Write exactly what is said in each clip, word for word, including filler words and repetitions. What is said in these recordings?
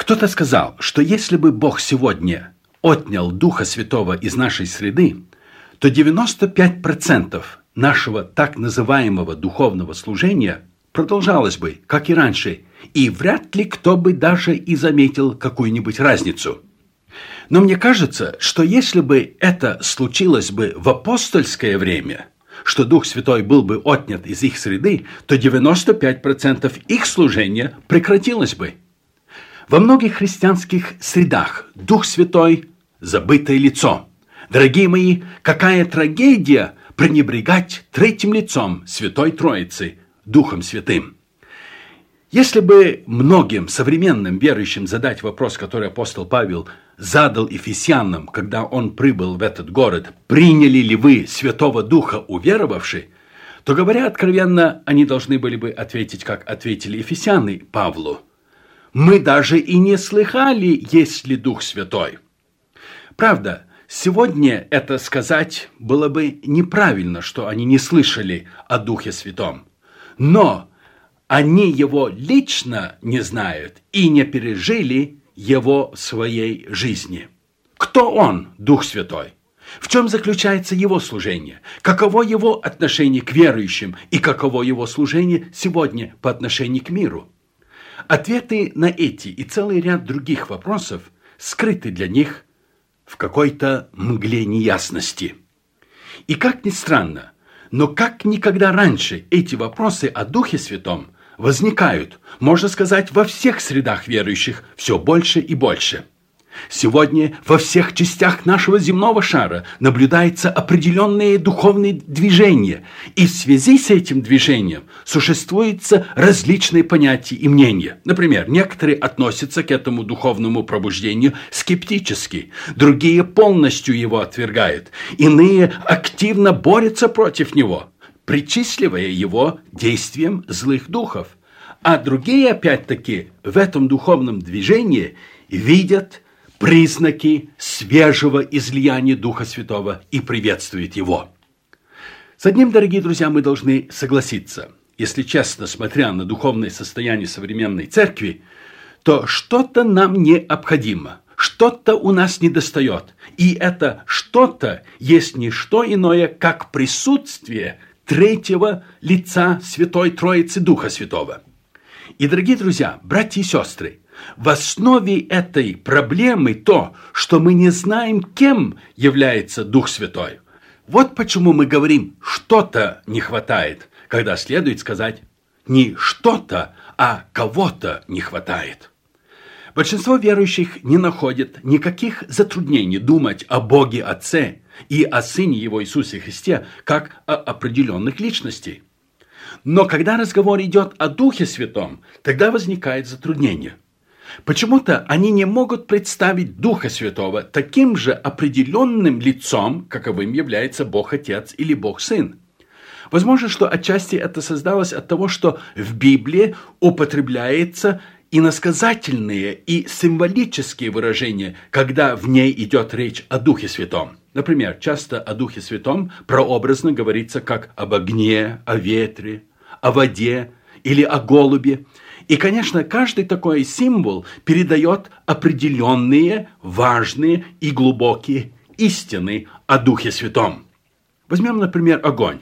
Кто-то сказал, что если бы Бог сегодня отнял Духа Святого из нашей среды, то девяносто пять процентов нашего так называемого духовного служения продолжалось бы, как и раньше, и вряд ли кто бы даже и заметил какую-нибудь разницу. Но мне кажется, что если бы это случилось бы в апостольское время, что Дух Святой был бы отнят из их среды, то девяносто пять процентов их служения прекратилось бы. Во многих христианских средах Дух Святой – забытое лицо. Дорогие мои, какая трагедия пренебрегать третьим лицом Святой Троицы, Духом Святым. Если бы многим современным верующим задать вопрос, который апостол Павел задал ефесянам, когда он прибыл в этот город, приняли ли вы Святого Духа, уверовавши, то, говоря откровенно, они должны были бы ответить, как ответили ефесяне Павлу. Мы даже и не слыхали, есть ли Дух Святой. Правда, сегодня это сказать было бы неправильно, что они не слышали о Духе Святом. Но они его лично не знают и не пережили его в своей жизни. Кто он, Дух Святой? В чем заключается его служение? Каково его отношение к верующим и каково его служение сегодня по отношению к миру? Ответы на эти и целый ряд других вопросов скрыты для них в какой-то мгле неясности. И как ни странно, но как никогда раньше эти вопросы о Духе Святом возникают, можно сказать, во всех средах верующих все больше и больше. Сегодня во всех частях нашего земного шара наблюдается определенное духовное движение, и в связи с этим движением существуют различные понятия и мнения. Например, некоторые относятся к этому духовному пробуждению скептически, другие полностью его отвергают, иные активно борются против него, причисливая его действиям злых духов, а другие, опять-таки, в этом духовном движении видят признаки свежего излияния Духа Святого и приветствуют его. С одним, дорогие друзья, мы должны согласиться. Если честно, смотря на духовное состояние современной церкви, то что-то нам необходимо, что-то у нас недостает. И это что-то есть не что иное, как присутствие третьего лица Святой Троицы Духа Святого. И, дорогие друзья, братья и сестры, в основе этой проблемы то, что мы не знаем, кем является Дух Святой. Вот почему мы говорим, что-то не хватает, когда следует сказать не что-то, а кого-то не хватает. Большинство верующих не находят никаких затруднений думать о Боге Отце и о Сыне Его Иисусе Христе как о определенных личностях. Но когда разговор идет о Духе Святом, тогда возникает затруднение. Почему-то они не могут представить Духа Святого таким же определенным лицом, каковым является Бог Отец или Бог Сын. Возможно, что отчасти это создалось от того, что в Библии употребляются иносказательные и символические выражения, когда в ней идет речь о Духе Святом. Например, часто о Духе Святом прообразно говорится как об огне, о ветре, о воде или о голубе. И, конечно, каждый такой символ передает определенные, важные и глубокие истины о Духе Святом. Возьмем, например, огонь.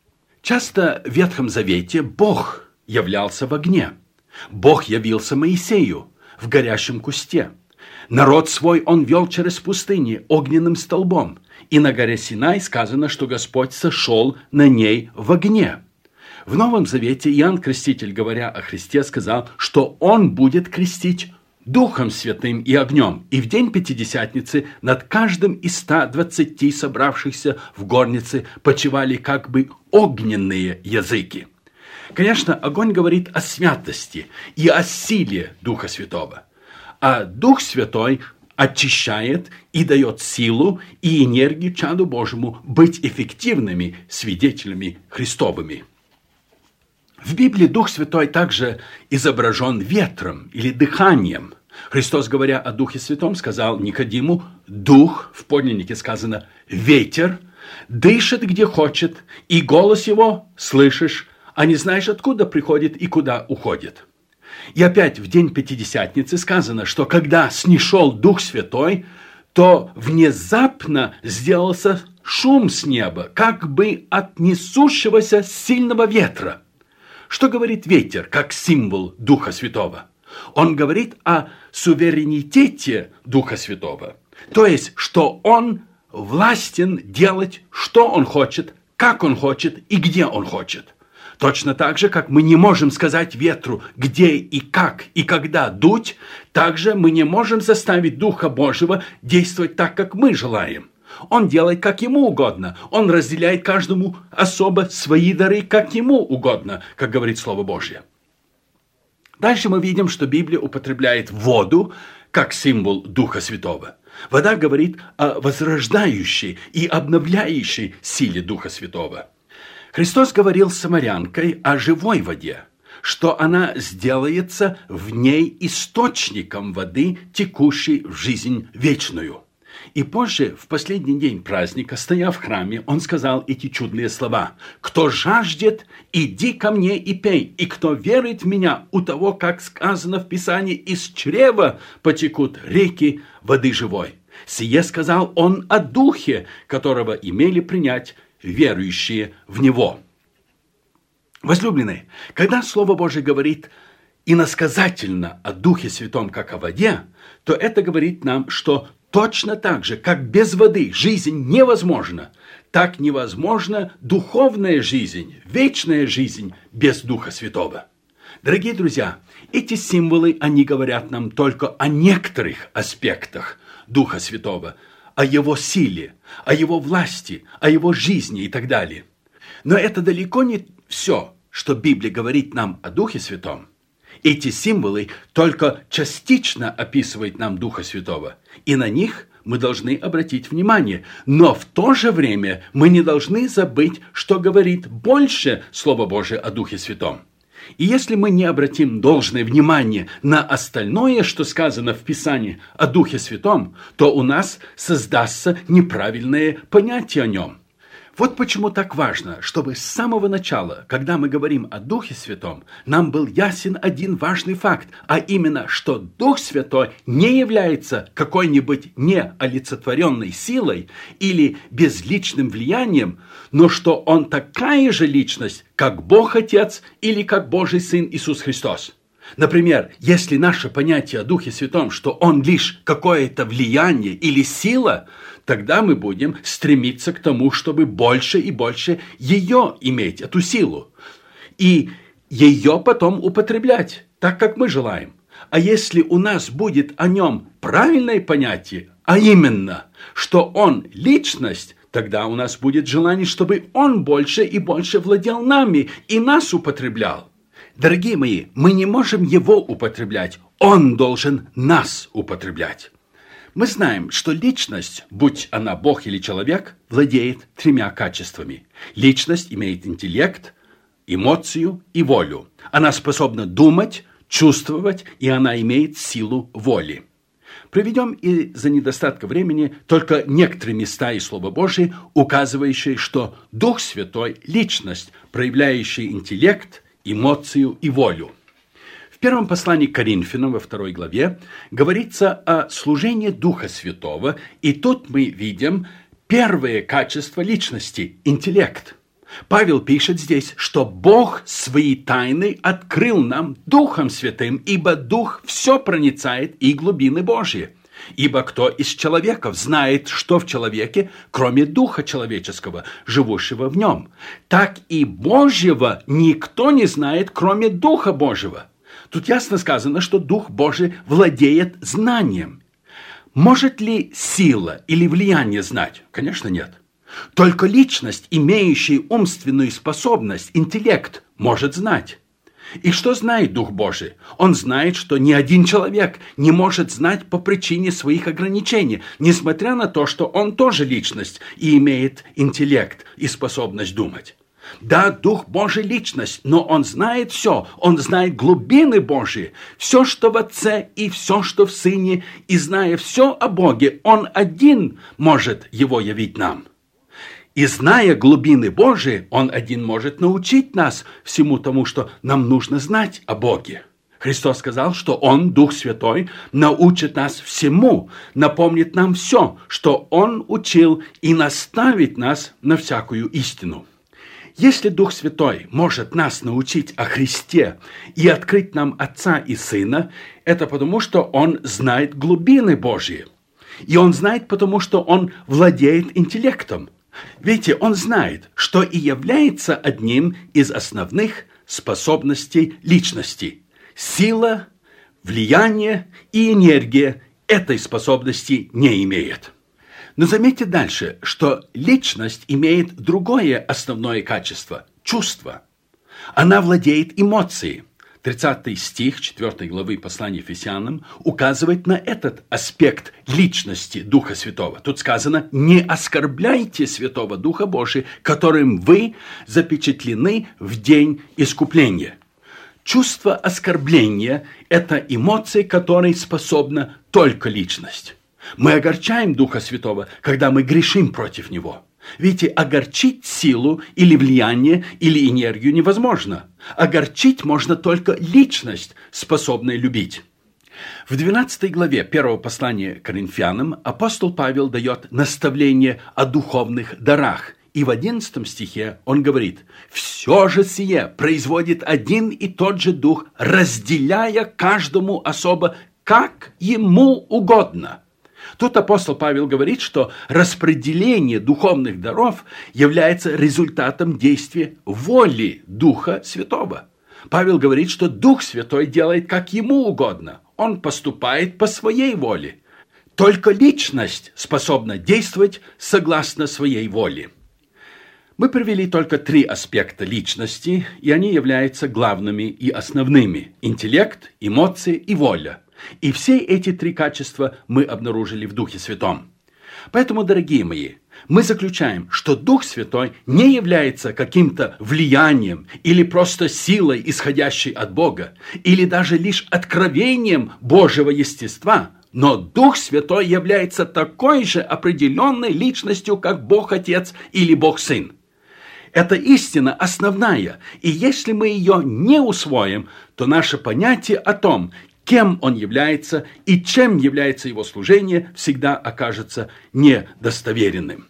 Часто в Ветхом Завете Бог являлся в огне. Бог явился Моисею в горящем кусте. Народ свой он вел через пустыню огненным столбом. И на горе Синай сказано, что Господь сошел на ней в огне. В Новом Завете Иоанн Креститель, говоря о Христе, сказал, что Он будет крестить Духом Святым и огнем. И в день Пятидесятницы над каждым из ста двадцати собравшихся в горнице почивали как бы огненные языки. Конечно, огонь говорит о святости и о силе Духа Святого. А Дух Святой очищает и дает силу и энергию чаду Божьему быть эффективными свидетелями Христовыми. В Библии Дух Святой также изображен ветром или дыханием. Христос, говоря о Духе Святом, сказал Никодиму: «Дух», в подлиннике сказано «ветер», дышит где хочет, и голос его слышишь, а не знаешь, откуда приходит и куда уходит. И опять в день Пятидесятницы сказано, что когда снишел Дух Святой, то внезапно сделался шум с неба, как бы от несущегося сильного ветра. Что говорит ветер, как символ Духа Святого? Он говорит о суверенитете Духа Святого. То есть, что он властен делать, что он хочет, как он хочет и где он хочет. Точно так же, как мы не можем сказать ветру, где и как и когда дуть, так же мы не можем заставить Духа Божьего действовать так, как мы желаем. Он делает, как ему угодно. Он разделяет каждому особо свои дары, как ему угодно, как говорит Слово Божье. Дальше мы видим, что Библия употребляет воду как символ Духа Святого. Вода говорит о возрождающей и обновляющей силе Духа Святого. Христос говорил с самарянкой о живой воде, что она сделается в ней источником воды, текущей в жизнь вечную. И позже, в последний день праздника, стоя в храме, он сказал эти чудные слова: «Кто жаждет, иди ко мне и пей, и кто верует в меня, у того, как сказано в Писании, из чрева потекут реки воды живой». Сие сказал он о Духе, которого имели принять верующие в Него. Возлюбленные, когда Слово Божие говорит иносказательно о Духе Святом, как о воде, то это говорит нам, что точно так же, как без воды жизнь невозможна, так невозможна духовная жизнь, вечная жизнь без Духа Святого. Дорогие друзья, эти символы, они говорят нам только о некоторых аспектах Духа Святого, о Его силе, о Его власти, о Его жизни и так далее. Но это далеко не все, что Библия говорит нам о Духе Святом. Эти символы только частично описывают нам Духа Святого, и на них мы должны обратить внимание. Но в то же время мы не должны забыть, что говорит больше Слово Божие о Духе Святом. И если мы не обратим должное внимание на остальное, что сказано в Писании о Духе Святом, то у нас создастся неправильное понятие о нем. Вот почему так важно, чтобы с самого начала, когда мы говорим о Духе Святом, нам был ясен один важный факт, а именно, что Дух Святой не является какой-нибудь неолицетворенной силой или безличным влиянием, но что Он такая же личность, как Бог Отец или как Божий Сын Иисус Христос. Например, если наше понятие о Духе Святом, что Он лишь какое-то влияние или сила, тогда мы будем стремиться к тому, чтобы больше и больше ее иметь, эту силу, и ее потом употреблять, так как мы желаем. А если у нас будет о нем правильное понятие, а именно, что Он личность, тогда у нас будет желание, чтобы Он больше и больше владел нами и нас употреблял. Дорогие мои, мы не можем Его употреблять, Он должен нас употреблять. Мы знаем, что личность, будь она Бог или человек, владеет тремя качествами. Личность имеет интеллект, эмоцию и волю. Она способна думать, чувствовать, и она имеет силу воли. Приведем из-за недостатка времени только некоторые места из Слова Божия, указывающие, что Дух Святой – личность, проявляющая интеллект, эмоцию и волю. В первом послании к Коринфянам, во второй главе, говорится о служении Духа Святого, и тут мы видим первое качество личности – интеллект. Павел пишет здесь, что Бог свои тайны открыл нам Духом Святым, ибо Дух все проницает и глубины Божьи. Ибо кто из человеков знает, что в человеке, кроме Духа человеческого, живущего в нем? Так и Божьего никто не знает, кроме Духа Божьего. Тут ясно сказано, что Дух Божий владеет знанием. Может ли сила или влияние знать? Конечно, нет. Только личность, имеющая умственную способность, интеллект, может знать. И что знает Дух Божий? Он знает, что ни один человек не может знать по причине своих ограничений, несмотря на то, что он тоже личность и имеет интеллект и способность думать. Да, Дух Божий – личность, но Он знает все, Он знает глубины Божьи, все, что в Отце и все, что в Сыне, и зная все о Боге, Он один может Его явить нам. И зная глубины Божии, Он один может научить нас всему тому, что нам нужно знать о Боге. Христос сказал, что Он, Дух Святой, научит нас всему, напомнит нам все, что Он учил, и наставит нас на всякую истину. Если Дух Святой может нас научить о Христе и открыть нам Отца и Сына, это потому, что Он знает глубины Божьи. И Он знает, потому что Он владеет интеллектом. Видите, Он знает, что и является одним из основных способностей личности. Сила, влияние и энергия этой способности не имеет. Но заметьте дальше, что личность имеет другое основное качество – чувство. Она владеет эмоцией. тридцатый стих четвёртой главы послания Ефесянам указывает на этот аспект личности Духа Святого. Тут сказано: «Не оскорбляйте Святого Духа Божия, которым вы запечатлены в день искупления». Чувство оскорбления – это эмоции, которой способна только личность. Мы огорчаем Духа Святого, когда мы грешим против Него. Видите, огорчить силу или влияние, или энергию невозможно. Огорчить можно только личность, способная любить. В двенадцатой главе первого послания к Коринфянам апостол Павел дает наставление о духовных дарах. И в одиннадцатом стихе он говорит: «Все же сие производит один и тот же Дух, разделяя каждому особо, как ему угодно». Тут апостол Павел говорит, что распределение духовных даров является результатом действия воли Духа Святого. Павел говорит, что Дух Святой делает как ему угодно. Он поступает по своей воле. Только личность способна действовать согласно своей воле. Мы привели только три аспекта личности, и они являются главными и основными – интеллект, эмоции и воля. И все эти три качества мы обнаружили в Духе Святом. Поэтому, дорогие мои, мы заключаем, что Дух Святой не является каким-то влиянием или просто силой, исходящей от Бога, или даже лишь откровением Божьего естества, но Дух Святой является такой же определенной личностью, как Бог Отец или Бог Сын. Эта истина основная, и если мы ее не усвоим, то наше понятие о том, кем он является и чем является его служение, всегда окажется недостоверенным.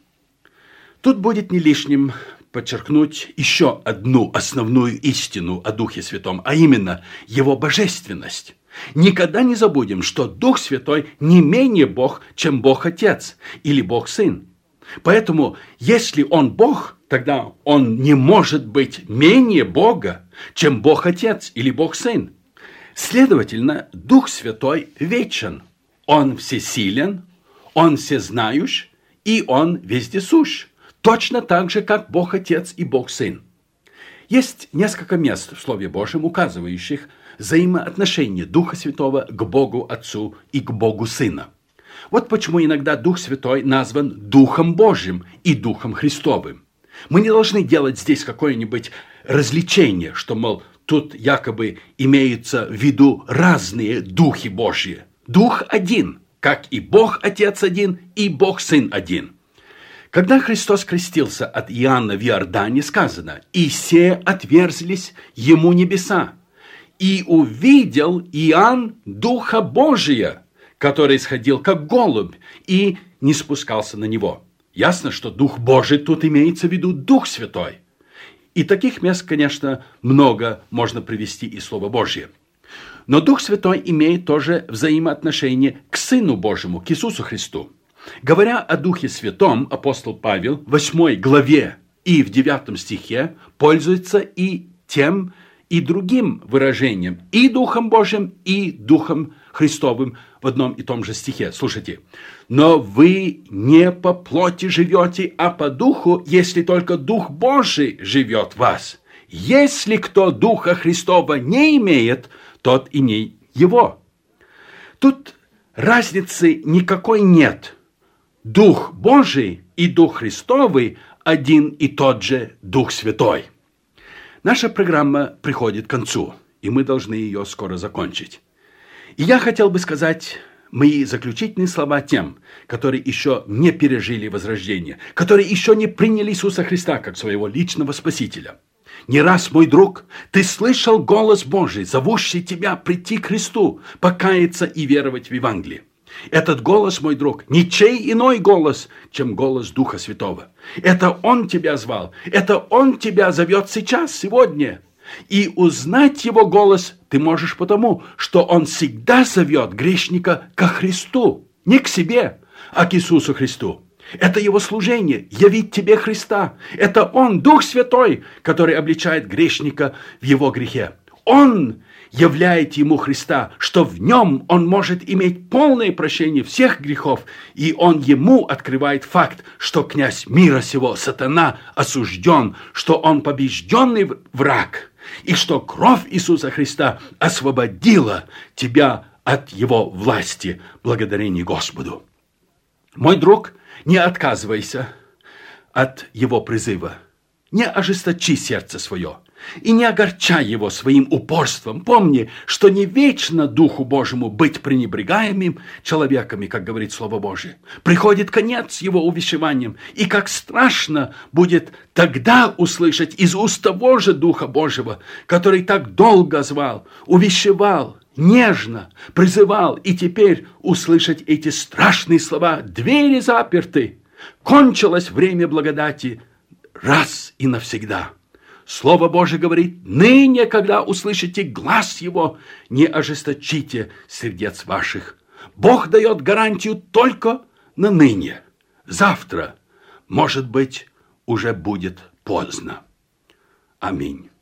Тут будет не лишним подчеркнуть еще одну основную истину о Духе Святом, а именно его божественность. Никогда не забудем, что Дух Святой не менее Бог, чем Бог Отец или Бог Сын. Поэтому, если Он Бог, тогда Он не может быть менее Бога, чем Бог Отец или Бог Сын. Следовательно, Дух Святой вечен. Он всесилен, Он всезнающ, и Он вездесущ. Точно так же, как Бог Отец и Бог Сын. Есть несколько мест в Слове Божьем, указывающих взаимоотношение Духа Святого к Богу Отцу и к Богу Сына. Вот почему иногда Дух Святой назван Духом Божьим и Духом Христовым. Мы не должны делать здесь какое-нибудь развлечение, что, мол, тут якобы имеются в виду разные Духи Божьи. Дух один, как и Бог Отец один, и Бог Сын один. Когда Христос крестился от Иоанна в Иордане, сказано: «И се отверзлись ему небеса, и увидел Иоанн Духа Божия, который сходил как голубь, и не спускался на него». Ясно, что Дух Божий тут имеется в виду Дух Святой. И таких мест, конечно, много можно привести из Слова Божьего. Но Дух Святой имеет тоже взаимоотношение к Сыну Божьему, к Иисусу Христу. Говоря о Духе Святом, апостол Павел в восьмой главе и в девятом стихе пользуется и тем, и другим выражением, и Духом Божьим, и Духом Христовым в одном и том же стихе. Слушайте. «Но вы не по плоти живете, а по Духу, если только Дух Божий живет в вас. Если кто Духа Христова не имеет, тот и не его». Тут разницы никакой нет. Дух Божий и Дух Христовый один и тот же Дух Святой. Наша программа приходит к концу, и мы должны ее скоро закончить. И я хотел бы сказать мои заключительные слова тем, которые еще не пережили возрождение, которые еще не приняли Иисуса Христа как своего личного Спасителя. Не раз, мой друг, ты слышал голос Божий, зовущий тебя прийти к Христу, покаяться и веровать в Евангелие. Этот голос, мой друг, ничей иной голос, чем голос Духа Святого. Это Он тебя звал, это Он тебя зовет сейчас, сегодня. И узнать Его голос ты можешь потому, что Он всегда зовет грешника ко Христу, не к себе, а к Иисусу Христу. Это Его служение, явить тебе Христа. Это Он, Дух Святой, который обличает грешника в его грехе. Он являет ему Христа, что в нем он может иметь полное прощение всех грехов, и он ему открывает факт, что князь мира сего, сатана, осужден, что он побежденный враг, и что кровь Иисуса Христа освободила тебя от его власти, благодарение Господу. Мой друг, не отказывайся от его призыва, не ожесточи сердце свое, и не огорчай его своим упорством. Помни, что не вечно Духу Божьему быть пренебрегаемым человеками, как говорит Слово Божие. Приходит конец его увещеваниям, и как страшно будет тогда услышать из уст того же Духа Божьего, который так долго звал, увещевал, нежно призывал, и теперь услышать эти страшные слова: «Двери заперты, кончилось время благодати раз и навсегда». Слово Божие говорит: ныне, когда услышите глас Его, не ожесточите сердец ваших. Бог дает гарантию только на ныне. Завтра, может быть, уже будет поздно. Аминь.